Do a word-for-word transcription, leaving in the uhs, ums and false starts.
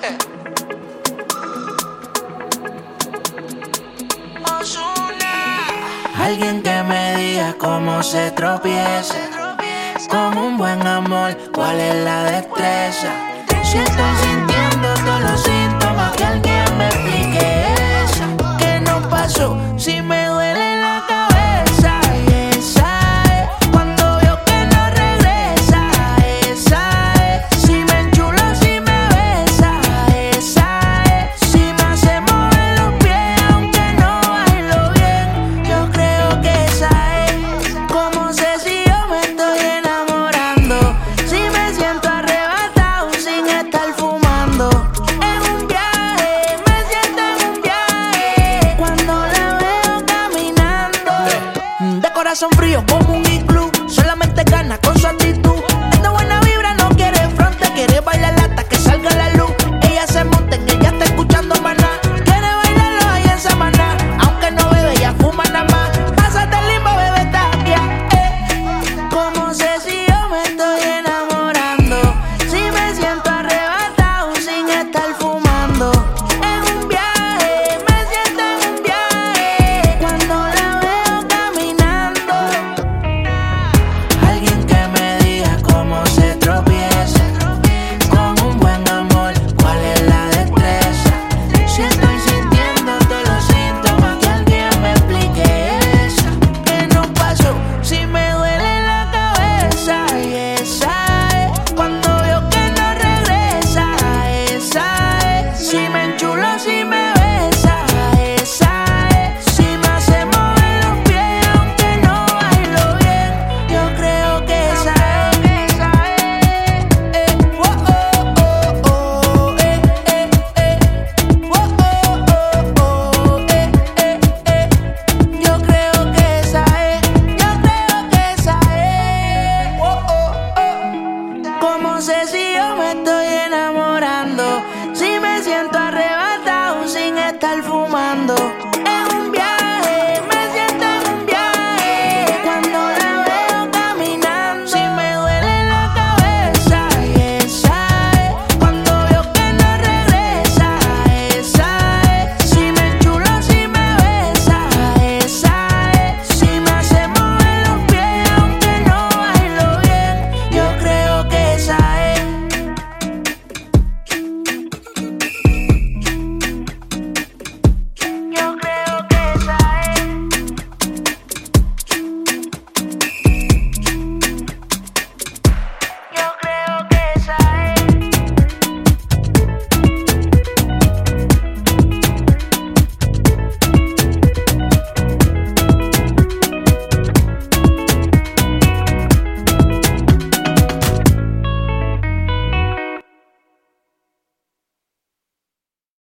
Alguien que me diga cómo se tropieza con un buen amor, cuál es la destreza. Si estoy sintiendo todos los síntomas, que alguien me explique eso. ¿Qué nos pasó? Si me duele la cabeza, y esa es cuando veo que no regresa. Esa es si me enchulo, si me besa. Esa es si me hace mover los pies, aunque no bailo bien. Yo creo que esa es. ¿Cómo sé si yo me estoy enamorando? Si me siento arrebatado sin estar fumando. En un viaje, me siento en un viaje cuando la veo caminando. De corazón frío como un iglú, solamente gana con su actitud. Es de buena vibra, no quiere fronte, quiere bailar hasta que salga la luz. Ella se monta en ella, está escuchando maná. Quiere bailarlo ahí en Samaná, aunque no bebe, ella fuma nada más. Pásate el limbo, bebé, tapia, eh. ¿Cómo sé si yo me estoy enamorando? Si me siento arrebatado sin estar fumando. En un viaje, me siento en un viaje cuando la veo caminando. Alguien que me diga cómo se tropieza con un buen amor, cuál es la destreza. Si estoy sintiendo todos los síntomas, que alguien me explique eso. ¿Qué nos pasó? Si me duele la cabeza, y esa es cuando veo que no regresa. Esa es si me enchulo, si me besa. Esa es si me hace mover los pies, aunque no bailo bien. Yo creo que esa es. Eh, oh, oh, oh, oh, eh, eh, eh. Oh, oh, oh, oh, eh, eh, eh. Yo creo que esa es. Yo creo que esa es. Oh, oh, oh. ¿Cómo sé si